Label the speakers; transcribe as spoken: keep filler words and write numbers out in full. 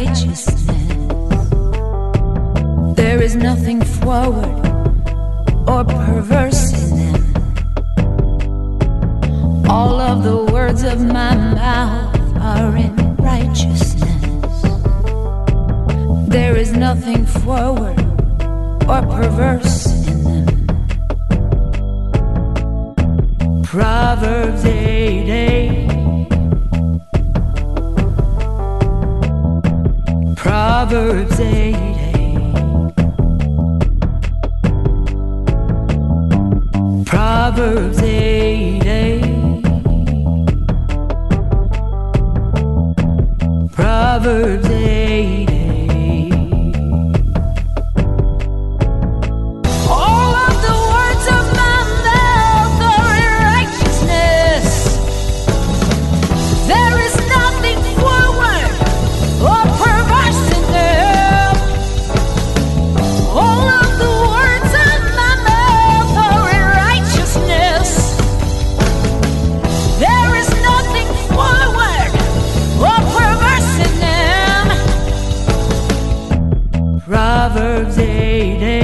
Speaker 1: righteousness. There is nothing forward or perverse in them. All of the words of my mouth are in righteousness. There is nothing forward or perverse in them. Proverbs eight eight. Proverbs eight eight. Proverbs eight eight. Proverbs eight eight. All of the words of my mouth are in righteousness. There is nothing forward or perverse in them. All of the words of my mouth are in righteousness. There is nothing forward or perverse in them. Proverbs eight eight.